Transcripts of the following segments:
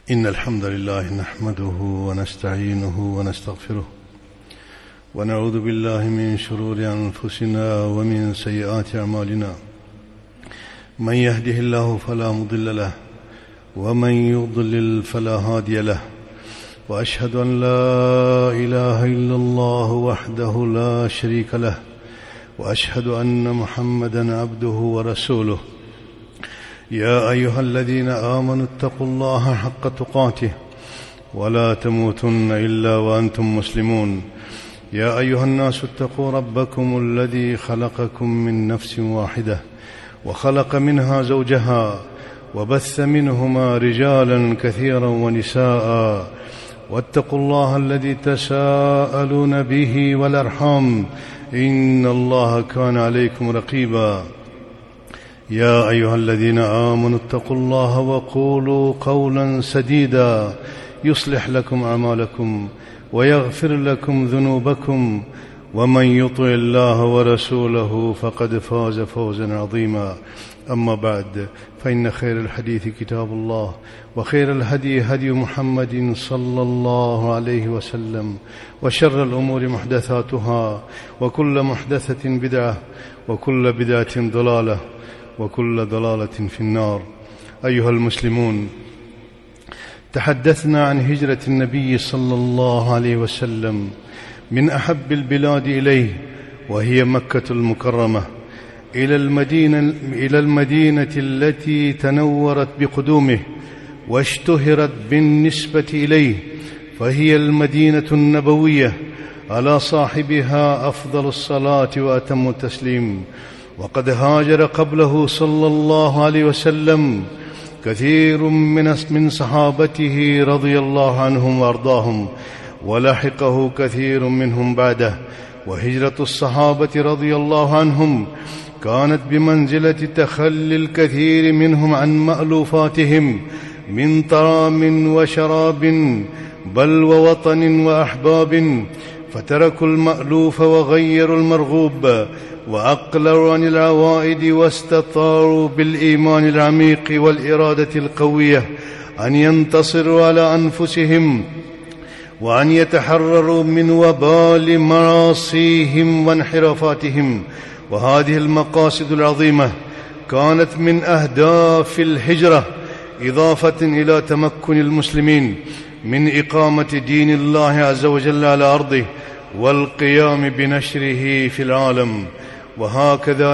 إن الحمد لله نحمده ونستعينه ونستغفره ونعوذ بالله من شرور أنفسنا ومن سيئات أعمالنا. من يهده الله فلا مضل له ومن يضلل فلا هادي له، وأشهد أن لا إله إلا الله وحده لا شريك له، وأشهد أن محمدا عبده ورسوله. يا أيها الذين آمنوا اتقوا الله حق تقاته ولا تموتن إلا وأنتم مسلمون. يا أيها الناس اتقوا ربكم الذي خلقكم من نفس واحدة وخلق منها زوجها وبث منهما رجالا كثيرا ونساء، واتقوا الله الذي تساءلون به والأرحام إن الله كان عليكم رقيبا. يا أيها الذين آمنوا اتقوا الله وقولوا قولا سديدا يصلح لكم أعمالكم ويغفر لكم ذنوبكم، ومن يطع الله ورسوله فقد فاز فوزا عظيما. أما بعد، فإن خير الحديث كتاب الله، وخير الهدي هدي محمد صلى الله عليه وسلم، وشر الأمور محدثاتها، وكل محدثة بدعة، وكل بدعة ضلالة، وكل ضلالة في النار. أيها المسلمون، تحدثنا عن هجرة النبي صلى الله عليه وسلم من أحب البلاد إليه، وهي مكة المكرمة، إلى المدينة التي تنورت بقدومه واشتهرت بالنسبة إليه، فهي المدينة النبوية، على صاحبها أفضل الصلاة وأتم التسليم. وقد هاجر قبله صلى الله عليه وسلم كثير من صحابته رضي الله عنهم وأرضاهم، ولحقه كثير منهم بعده. وهجرة الصحابة رضي الله عنهم كانت بمنزلة تخلي الكثير منهم عن مألوفاتهم من طعام وشراب، بل ووطن وأحباب، فتركوا المألوف وغيروا المرغوب، وأقلوا عن العوائد، واستطاعوا بالإيمان العميق والإرادة القوية أن ينتصروا على أنفسهم، وأن يتحرروا من وبال معاصيهم وانحرافاتهم. وهذه المقاصد العظيمة كانت من أهداف الهجرة، إضافة إلى تمكن المسلمين من إقامة دين الله عز وجل على أرضه والقيام بنشره في العالم. وهكذا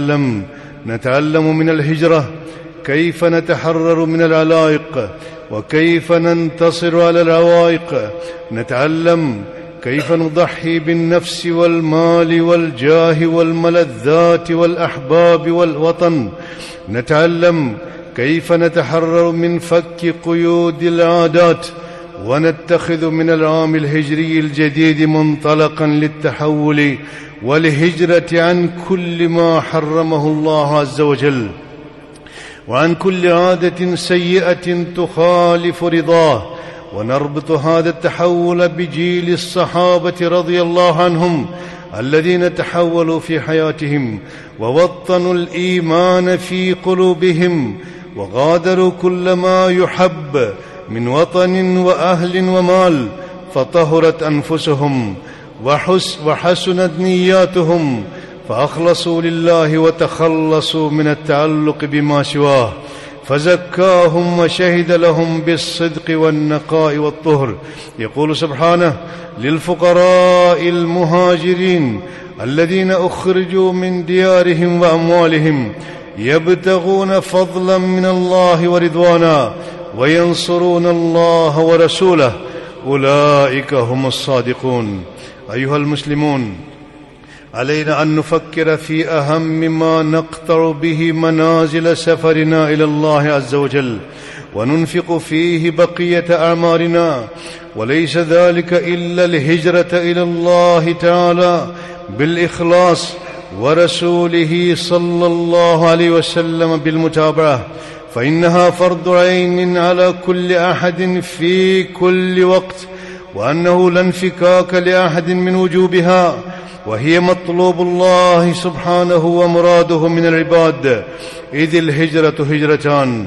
نتعلم من الهجرة كيف نتحرر من العلائق، وكيف ننتصر على العوائق. نتعلم كيف نضحي بالنفس والمال والجاه والملذات والأحباب والوطن. نتعلم كيف نتحرر من فك قيود العادات، ونتخذ من العام الهجري الجديد منطلقا للتحول والهجرة عن كل ما حرمه الله عز وجل، وعن كل عادة سيئة تخالف رضاه. ونربط هذا التحول بجيل الصحابة رضي الله عنهم الذين تحولوا في حياتهم، ووطنوا الإيمان في قلوبهم، وغادروا كل ما يحب من وطن وأهل ومال، فطهرت أنفسهم وحسنت نياتهم، فأخلصوا لله وتخلصوا من التعلق بما سواه، فزكاهم وشهد لهم بالصدق والنقاء والطهر. يقول سبحانه: للفقراء المهاجرين الذين أخرجوا من ديارهم وأموالهم يبتغون فضلا من الله ورضوانا وينصرون الله ورسوله أولئك هم الصادقون. أيها المسلمون، علينا أن نفكر في أهم ما نقطع به منازل سفرنا إلى الله عز وجل، وننفق فيه بقية أعمارنا، وليس ذلك إلا الهجرة إلى الله تعالى بالإخلاص، ورسوله صلى الله عليه وسلم بالمتابعة، فإنها فرض عين على كل أحد في كل وقت، وأنه لا انفكاك لأحد من وجوبها، وهي مطلوب الله سبحانه ومراده من العباد. إذ الهجرة هجرتان: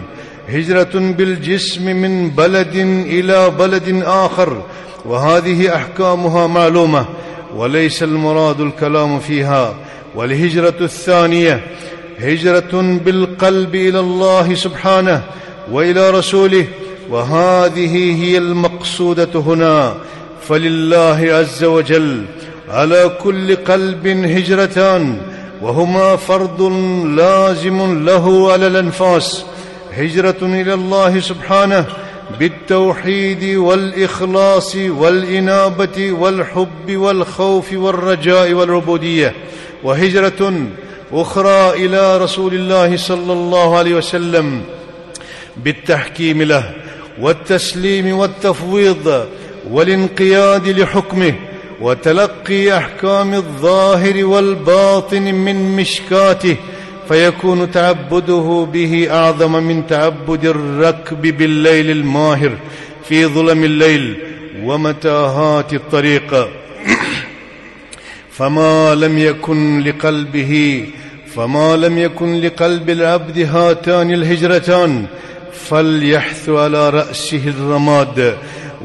هجرة بالجسم من بلد إلى بلد آخر، وهذه أحكامها معلومة وليس المراد الكلام فيها. والهجرة الثانية هجرة بالقلب إلى الله سبحانه وإلى رسوله، وهذه هي المقصودة هنا. فلله عز وجل على كل قلب هجرتان، وهما فرض لازم له على الأنفاس: هجرة إلى الله سبحانه بالتوحيد والإخلاص والإنابة والحب والخوف والرجاء والعبودية، وهجرة أخرى إلى رسول الله صلى الله عليه وسلم بالتحكيم له والتسليم والتفويض والانقياد لحكمه، وتلقي أحكام الظاهر والباطن من مشكاته، فيكون تعبده به أعظم من تعبد الركب بالليل الماهر في ظلم الليل ومتاهات الطريق. فما لم يكن لقلب العبد هاتان الهجرتان فليحث على رأسه الرماد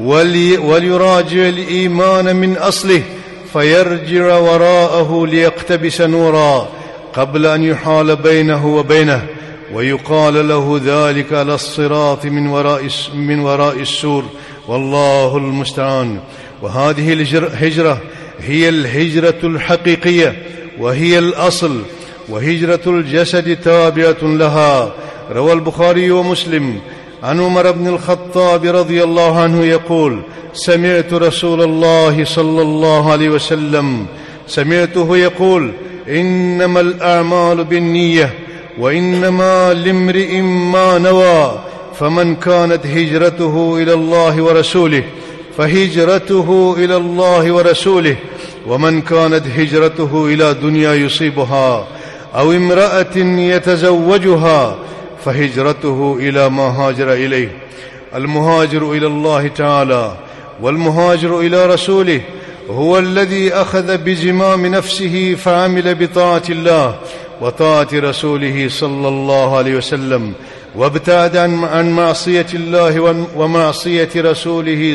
وليراجع الإيمان من أصله، فيرجع وراءه ليقتبس نورا قبل أن يحال بينه وبينه، ويقال له ذلك على الصراط من وراء السور، والله المستعان. وهذه الهجرة هي الهجرة الحقيقية، وهي الأصل، وهجرة الجسد تابعة لها. روى البخاري ومسلم عن عمر بن الخطاب رضي الله عنه يقول: سمعت رسول الله صلى الله عليه وسلم سمعته يقول: إنما الأعمال بالنية وإنما لامرئ ما نوى، فمن كانت هجرته إلى الله ورسوله فهجرته إلى الله ورسوله، ومن كانت هجرته إلى دنيا يصيبها أو امرأة يتزوجها فهجرته إلى ما هاجر إليه. المهاجر إلى الله تعالى والمهاجر إلى رسوله هو الذي أخذ بزمام نفسه فعمل بطاعة الله وطاعة رسوله صلى الله عليه وسلم، وابتعد عن معصية الله ومعصية رسوله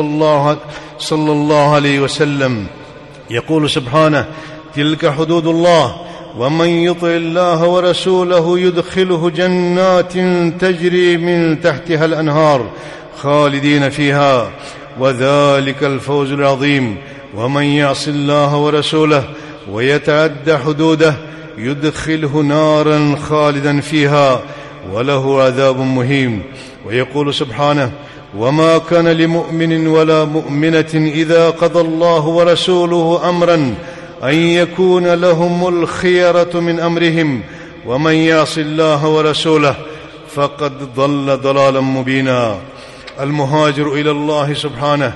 صلى الله عليه وسلم. يقول سبحانه: تلك حدود الله، ومن يطع الله ورسوله يدخله جنات تجري من تحتها الأنهار خالدين فيها، وذلك الفوز العظيم. ومن يعص الله ورسوله ويتعد حدوده يدخله نارا خالدا فيها وله عذاب مهين. ويقول سبحانه: وما كان لمؤمن ولا مؤمنة إذا قضى الله ورسوله أمرا أن يكون لهم الخيرة من أمرهم، ومن يعص الله ورسوله فقد ضل ضلالا مبينا. المهاجر إلى الله سبحانه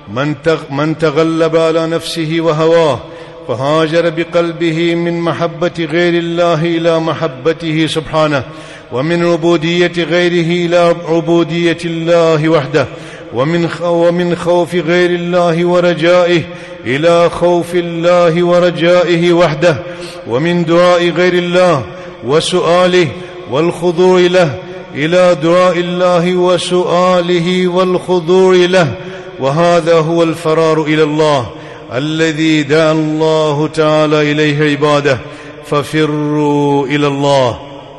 من تغلب على نفسه وهواه فهاجر بقلبه من محبة غير الله إلى محبته سبحانه، ومن عبودية غيره إلى عبودية الله وحده، ومن خوف غير الله ورجائه إلى خوف الله ورجائه وحده، ومن دعاء غير الله وسؤاله والخضوع له إلى دعاء الله وسؤاله والخضوع له. وهذا هو الفرار إلى الله الذي دعا الله تعالى إليه عباده: ففروا إلى الله.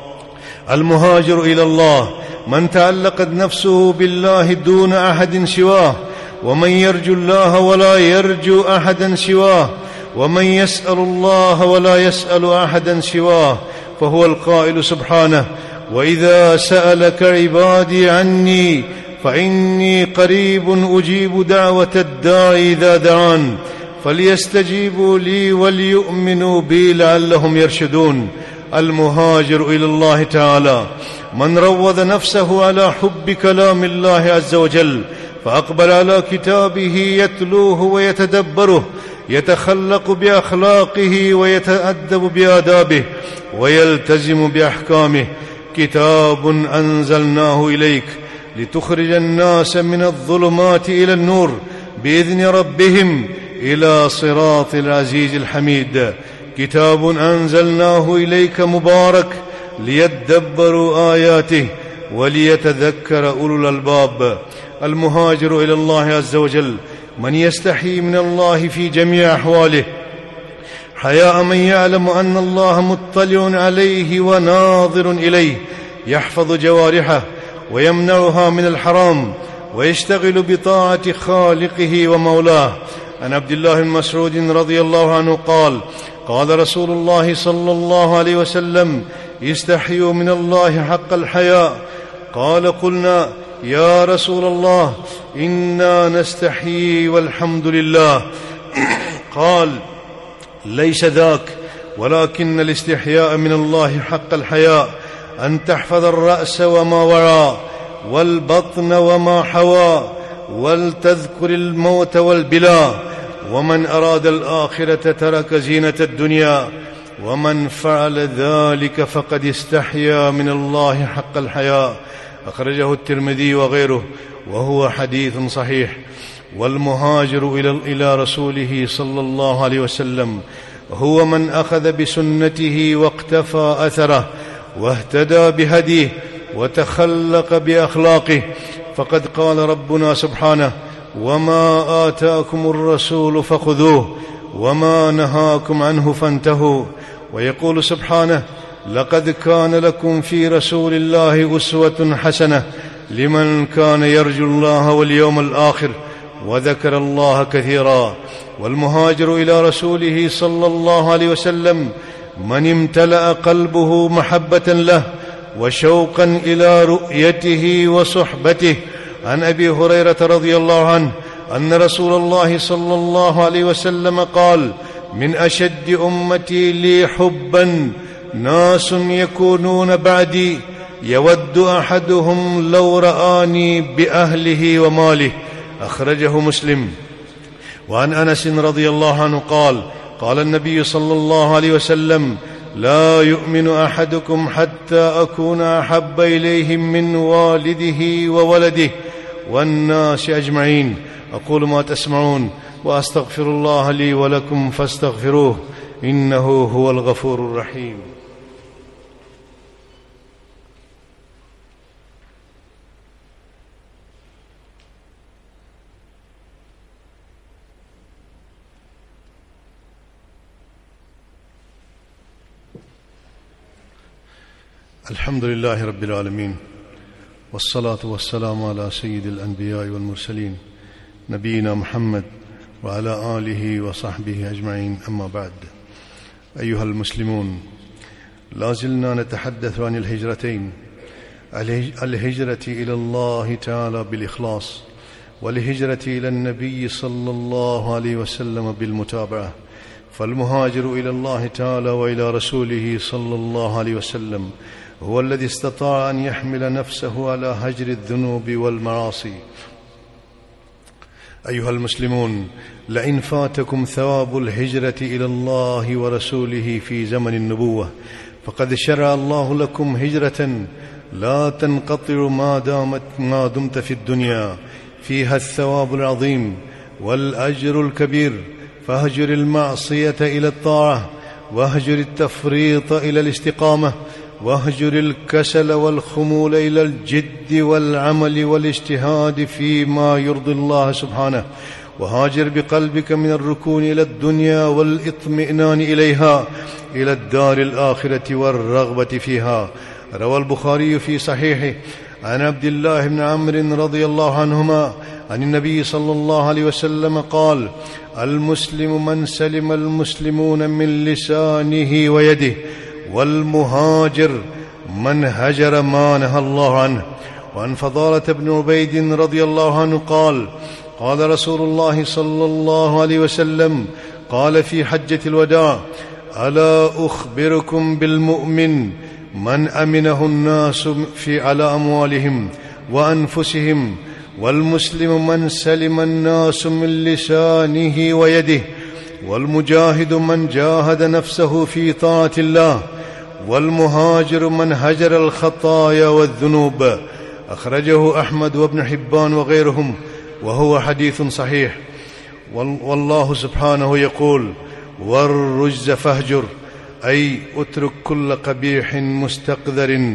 المهاجر إلى الله من تعلقت نفسه بالله دون أحد سواه، ومن يرجو الله ولا يرجو أحدا سواه، ومن يسأل الله ولا يسأل أحدا سواه، فهو القائل سبحانه: وإذا سألك عبادي عني فإني قريب أجيب دعوة الداعي إذا دعان فليستجيبوا لي وليؤمنوا بي لعلهم يرشدون. المهاجر إلى الله تعالى من روض نفسه على حب كلام الله عز وجل، فأقبل على كتابه يتلوه ويتدبره، يتخلق بأخلاقه ويتأدب بآدابه ويلتزم بأحكامه. كتاب أنزلناه إليك لتخرج الناس من الظلمات إلى النور بإذن ربهم إلى صراط العزيز الحميد. كتاب أنزلناه إليك مبارك ليدبروا آياته وليتذكر أولو الألباب. المهاجر إلى الله عز وجل من يستحي من الله في جميع أحواله، حياء من يعلم أن الله مطلع عليه وناظر إليه، يحفظ جوارحه ويمنعها من الحرام ويشتغل بطاعة خالقه ومولاه. عن عبد الله بن مسعود رضي الله عنه قال: قال رسول الله صلى الله عليه وسلم: استحيوا من الله حق الحياء. قال: قلنا يا رسول الله إنا نستحيي والحمد لله. قال: ليس ذاك، ولكن الاستحياء من الله حق الحياء أن تحفظ الرأس وما وراء، والبطن وما حوى، ولتذكر الموت والبلاء. ومن أراد الآخرة ترك زينة الدنيا، ومن فعل ذلك فقد استحيا من الله حق الحياء. أخرجه الترمذي وغيره وهو حديث صحيح. والمهاجر إلى رسوله صلى الله عليه وسلم هو من أخذ بسنته واقتفى أثره واهتدى بهديه وتخلق بأخلاقه. فقد قال ربنا سبحانه: وما آتاكم الرسول فخذوه وما نهاكم عنه فانتهوا. ويقول سبحانه: لقد كان لكم في رسول الله أسوة حسنة لمن كان يرجو الله واليوم الآخر وذكر الله كثيرا. والمهاجر إلى رسوله صلى الله عليه وسلم من امتلأ قلبه محبة له وشوقا إلى رؤيته وصحبته. عن أبي هريرة رضي الله عنه أن رسول الله صلى الله عليه وسلم قال: من أشد أمتي لي حبا ناس يكونون بعدي يود أحدهم لو رآني بأهله وماله. أخرجه مسلم. وعن أنس رضي الله عنه قال: قال النبي صلى الله عليه وسلم: لا يؤمن أحدكم حتى أكون أحب إليه من والده وولده والناس أجمعين. أقول ما تسمعون وأستغفر الله لي ولكم فاستغفروه إنه هو الغفور الرحيم. الحمد لله رب العالمين، والصلاة والسلام على سيد الأنبياء والمرسلين نبينا محمد وعلى آله وصحبه أجمعين. أما بعد، أيها المسلمون، لا زلنا نتحدث عن الهجرتين: الهجرة إلى الله تعالى بالإخلاص، والهجرة إلى النبي صلى الله عليه وسلم بالمتابعة. فالمهاجر إلى الله تعالى وإلى رسوله صلى الله عليه وسلم هو الذي استطاع أن يحمل نفسه على هجر الذنوب والمعاصي. أيها المسلمون، لئن فاتكم ثواب الهجرة إلى الله ورسوله في زمن النبوة فقد شرع الله لكم هجرة لا تنقطع ما دمت في الدنيا، فيها الثواب العظيم والأجر الكبير. فاهجر المعصية إلى الطاعة، واهجر التفريط إلى الاستقامة، واهجر الكسل والخمول إلى الجد والعمل والاجتهاد فيما يرضي الله سبحانه. وهاجر بقلبك من الركون إلى الدنيا والاطمئنان إليها إلى الدار الآخرة والرغبة فيها. روى البخاري في صحيحه عن عبد الله بن عمرو رضي الله عنهما عن النبي صلى الله عليه وسلم قال: المسلم من سلم المسلمون من لسانه ويده، والمهاجر من هجر ما نهى الله عنه. وعن فضالة بن عبيد رضي الله عنه قال: قال رسول الله صلى الله عليه وسلم قال في حجة الوداع: ألا أخبركم بالمؤمن من أمنه الناس على أموالهم وأنفسهم، والمسلم من سلم الناس من لسانه ويده، والمجاهد من جاهد نفسه في طاعة الله، والمهاجر من هجر الخطايا والذنوب. أخرجه أحمد وابن حبان وغيرهم وهو حديث صحيح. والله سبحانه يقول: والرجز فاهجر، أي اترك كل قبيح مستقذر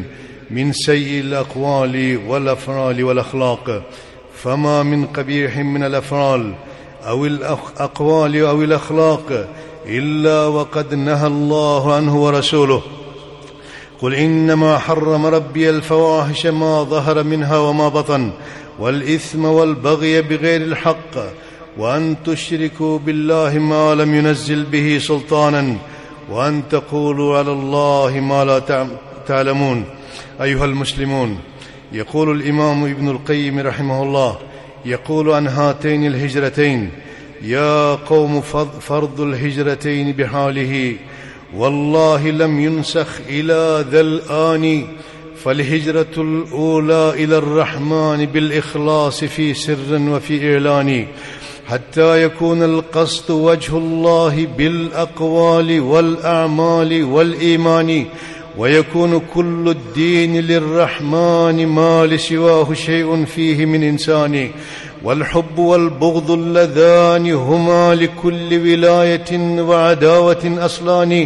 من سيء الأقوال والأفعال والأخلاق، فما من قبيح من الأفعال أو الأقوال أو الأخلاق إلا وقد نهى الله عنه ورسوله. قل إنما حرم ربي الفواحش ما ظهر منها وما بطن والإثم والبغي بغير الحق وأن تشركوا بالله ما لم ينزل به سلطانا وأن تقولوا على الله ما لا تعلمون. أيها المسلمون، يقول الإمام ابن القيم رحمه الله يقول عن هاتين الهجرتين: يا قوم فرض الهجرتين بحاله والله لم ينسخ إلى ذا الآن، فالهجرة الأولى إلى الرحمن بالإخلاص في سر وفي إعلان، حتى يكون القصد وجه الله بالأقوال والأعمال والإيمان، ويكون كل الدين للرحمن ما لسواه شيء فيه من إنسان، والحب والبغض اللذان هما لكل ولاية وعداوة أصلان،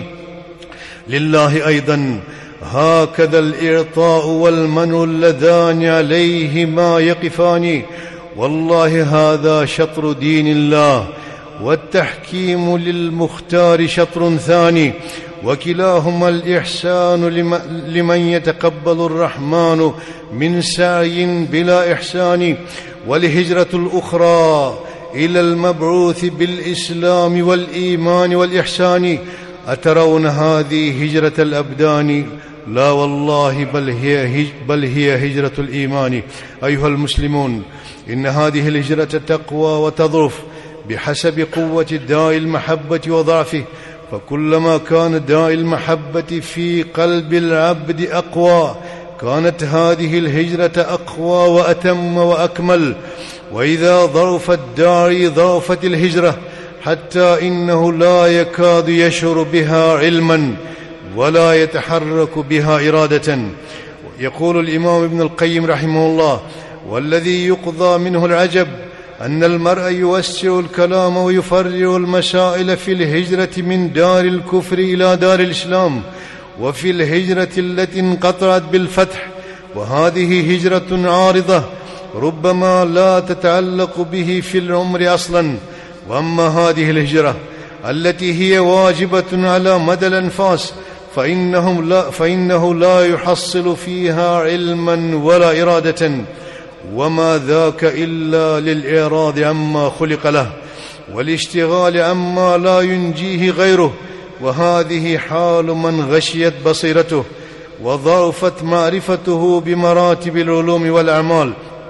لله أيضا هكذا الإعطاء والمنع اللذان عليهما يقفان، والله هذا شطر دين الله والتحكيم للمختار شطر ثاني، وكلاهما الإحسان لمن يتقبل الرحمن من سعي بلا إحسان، والهجرة الأخرى إلى المبعوث بالإسلام والإيمان والإحسان. أترون هذه هجرة الأبدان؟ لا والله، بل هي هجرة الإيمان. أيها المسلمون، إن هذه الهجرة تقوى وتضعف بحسب قوة داء المحبة وضعفه، فكلما كان داء المحبة في قلب العبد أقوى كانت هذه الهجرة أقوى وأتم وأكمل، وإذا ضعف الداعي ضعفت الهجرة، حتى إنه لا يكاد يشعر بها علما ولا يتحرك بها إرادة. يقول الإمام ابن القيم رحمه الله: والذي يقضى منه العجب أن المرء يوسع الكلام ويفرع المسائل في الهجرة من دار الكفر إلى دار الإسلام، وفي الهجرة التي انقطعت بالفتح، وهذه هجرة عارضة ربما لا تتعلق به في العمر أصلا. وأما هذه الهجرة التي هي واجبة على مدى الأنفاس فإنه لا يحصل فيها علما ولا إرادة، وما ذاك إلا للإعراض عما خلق له والاشتغال عما لا ينجيه غيره، وهذه حال من غشيت بصيرته وضعفت معرفته بمراتب العلوم والأعمال،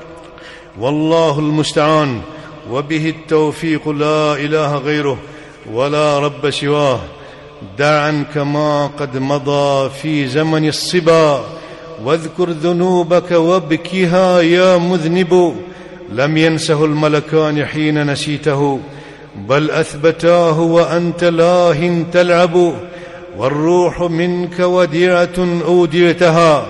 والله المستعان، وبه التوفيق، لا إله غيره ولا رب سواه. دع عنك ما قد مضى في زمن الصبا، واذكر ذنوبك وابكها يا مذنب، لم ينسه الملكان حين نسيته، بل أثبتاه وأنت لاه تلعب، والروح منك وديعة أوديتها،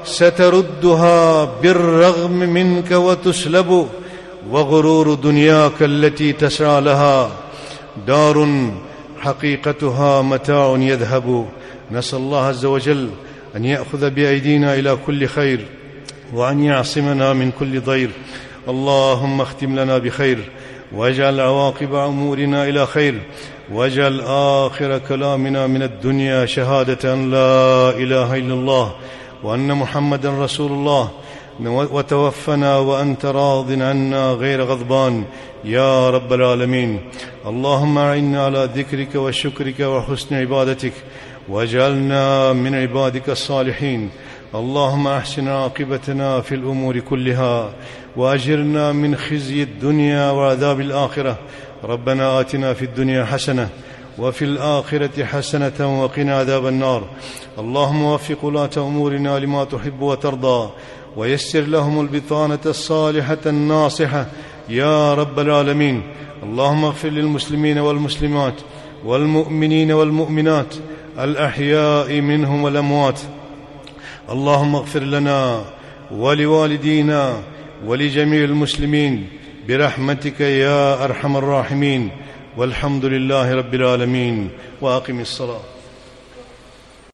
ستردها بالرغم منك وتسلب، وغرور دنياك التي تسعى لها دار حقيقتها متاع يذهب. نسأل الله عز وجل أن يأخذ بأيدينا إلى كل خير، وأن يعصمنا من كل ضير. اللهم اختم لنا بخير، واجعل عواقب أمورنا إلى خير، واجعل آخر كلامنا من الدنيا شهادة أن لا إله إلا الله وأن محمدا رسول الله، وتوفنا وأنت راض عنا غير غضبان يا رب العالمين. اللهم أعنا على ذكرك وشكرك وحسن عبادتك، واجعلنا من عبادك الصالحين. اللهم أحسن عاقبتنا في الأمور كلها، وأجرنا من خزي الدنيا وعذاب الآخرة. ربنا آتنا في الدنيا حسنة وفي الآخرة حسنة وقنا عذاب النار. اللهم وفق ولاة أمورنا لما تحب وترضى، ويسر لهم البطانة الصالحة الناصحة يا رب العالمين. اللهم اغفر للمسلمين والمسلمات والمؤمنين والمؤمنات الأحياء منهم والأموات. اللهم اغفر لنا ولوالدينا ولجميع المسلمين برحمتك يا أرحم الراحمين، والحمد لله رب العالمين. وأقم الصلاة.